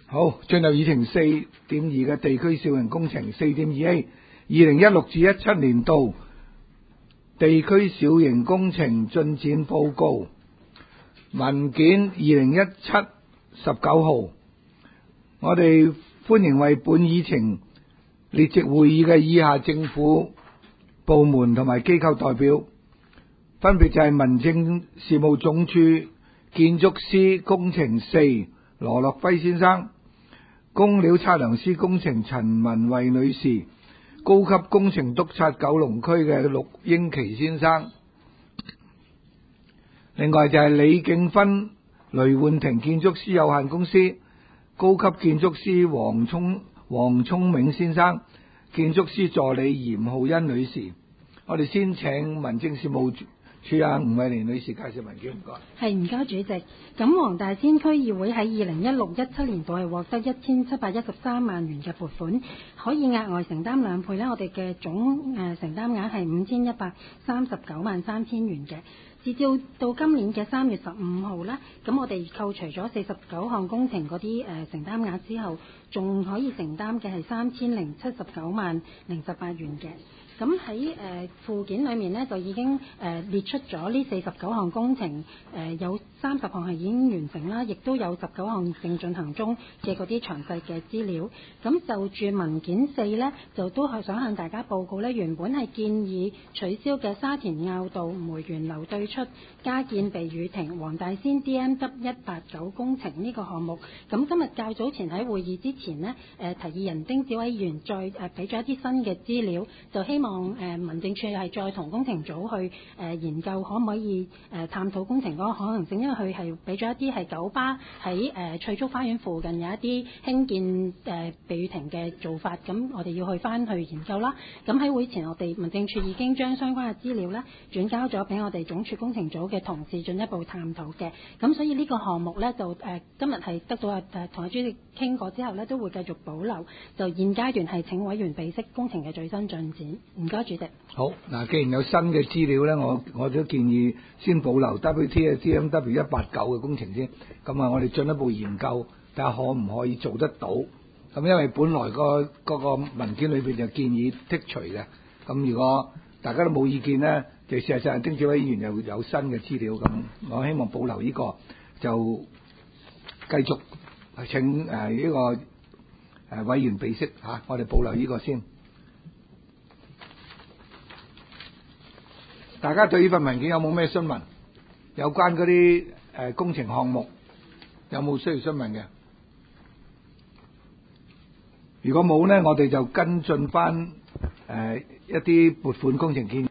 好，進入議程4.2嘅地區小型工程 4.2A 2016至17年度地區小型工程進展報告文件2017-19號。我哋歡迎為本議程列席會議嘅以下政府部門同埋機構代表，分別就係民政事務總署建築師工程4羅樂輝先生，工料測量師工程陳文慧女士，高級工程督察九龍區嘅陸英奇先生。另外就係李敬芬雷煥庭建築師有限公司高級建築師黃聰銘先生，建築師助理嚴浩欣女士。我哋先請民政事務處吳慧蓮女士介紹文件，唔該。 係，唔該主席。咁黃大仙區議會喺2016-17年度係獲得1713萬元嘅撥款，可以額外承擔2倍呢，我哋嘅總承擔額係5139萬3千元嘅。截至到今年嘅3月15號呢，咁我哋扣除咗49項工程嗰啲承擔額之後，仲可以承擔嘅係3079萬018元嘅。咁喺附件裏面呢，就已經列出咗呢49項工程，有30項係已經完成啦，亦都有19項正進行中嘅嗰啲詳細嘅資料。咁就住文件4呢，就都係想向大家報告呢，原本係建議取消嘅沙田坳道梅園樓對出加建避雨亭黃大仙 DMW 189工程呢個項目。咁今日較早前喺會議之前呢，提議人丁子偉議員再俾咗一啲新嘅資料，就希望民政處係再同工程組去研究可唔可以探討工程嗰個可能性，因為佢係俾咗一啲係九巴喺翠竹花園附近有一啲興建避雨亭嘅做法，咁我哋要去翻去研究啦。咁喺會前我哋民政處已經將相關嘅資料呢轉交咗俾我哋總署工程組嘅同事進一步探討嘅。咁所以呢個項目呢，就今日係得到同阿主席傾過之後呢，都會繼續保留，就現階段係請委員備悉工程嘅最新進展。唔該，主席。 好，嗱，既然有新嘅資料呢，我都建議先保留 WTSDMW 189嘅工程先。咁啊，我哋進一步研究睇下可唔可以做得到。咁因為本來嗰個文件裏邊就建議剔除嘅。咁如果大家都冇意見呢，就事實上丁子偉議員又有新嘅資料，咁我希望保留呢個，就繼續請呢個委員備悉嚇，我哋保留呢個先。大家對呢份文件有冇咩詢問？有關嗰啲工程項目有冇需要詢問嘅？如果冇呢，我哋就跟進翻一啲撥款工程建議。